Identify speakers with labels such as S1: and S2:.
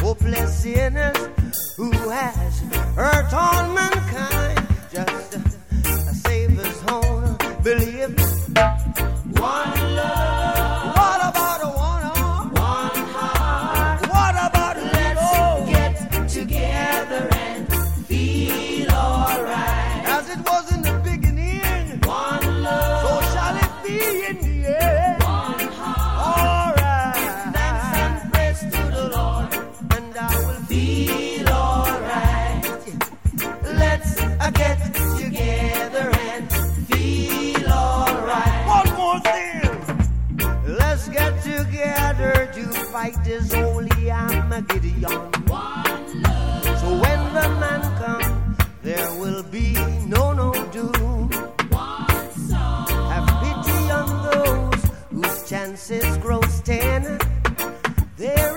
S1: hopeless sinners who has hurt all mankind. Just a Savior's own believe. One love. What about a one arm? One heart. What about let's get together and feel alright. As it was in the beginning. One love. So shall it be in the end. One heart. Alright. Thanks and praise to the Lord, and I will feel alright. Let's get together and feel alright. One more thing. Let's get together to fight this holy Armageddon. One love. So when the man comes, there will be no doom. One soul. Have pity on those whose chances grow 10. There